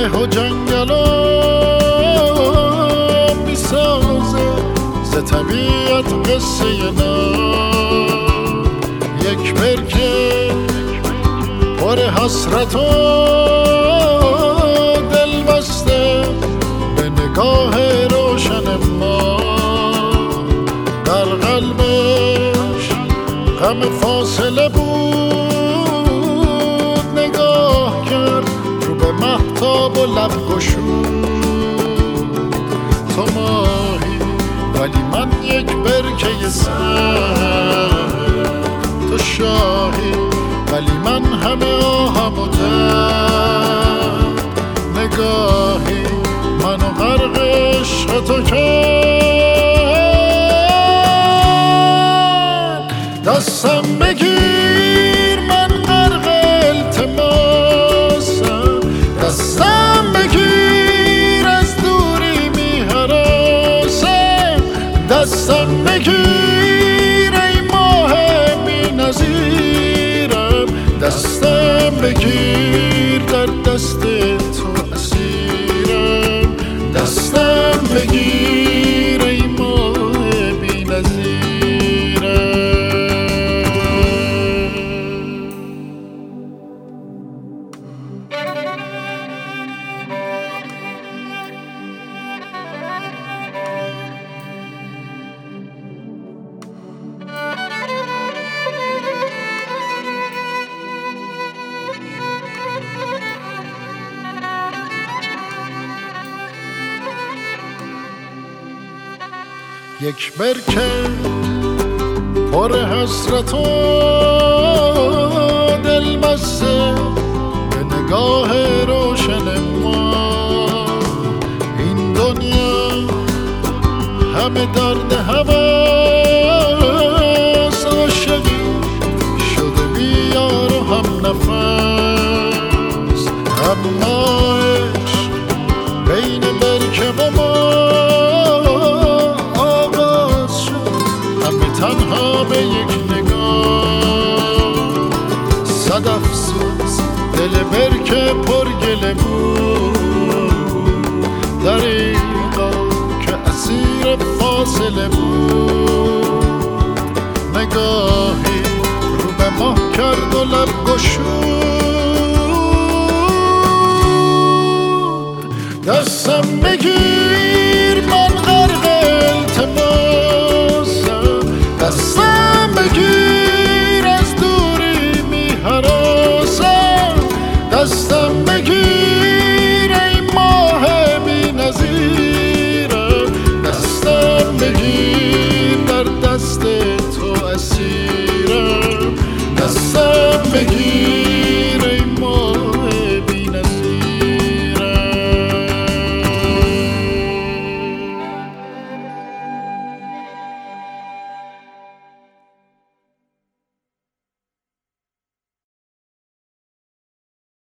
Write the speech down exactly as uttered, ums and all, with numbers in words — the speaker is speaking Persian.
ده و جنگلا میسازه ز طبیعت قصه نو. یک برکه پر حسرت و دل بسته به نگاه روشن ما. در قلبش غم فاصله بود، نگاه کرد رو به مهتاب و لب گشود. تو ماهی ولی من یک برکه سر، تو شاهی ولی من همه آهم و درد. نگاهی منو غرق عشق تو کرد. دستم بگیر من غرق التماسم، دستم بگیر از دوری میهراسم. دستم بگیر ای ماه بی نظیرم، دستم بگیر در دست تو اسیرم. دستم بگیر ای ماه بی نظیرم. یک برکه پر حسرت و دل بسته به نگاه روشن ما. این دنیا همه درد هوس، عاشقی شده بیار و هم نفس. اما عشق بین برکه و ما تنها به یک نگاه. صد افسوس دل برکه پر گله بود، دریغا که اسیر فاصله بود. نگاهی رو به ماه کرد و لب گشود. دستم بگیر من غرق التماسم، دستم بگیر از دوری میهراسم. دستم بگیر ای ماه بی نظیرم، دستم بگیر در دست تو اسیرم. دستم بگیر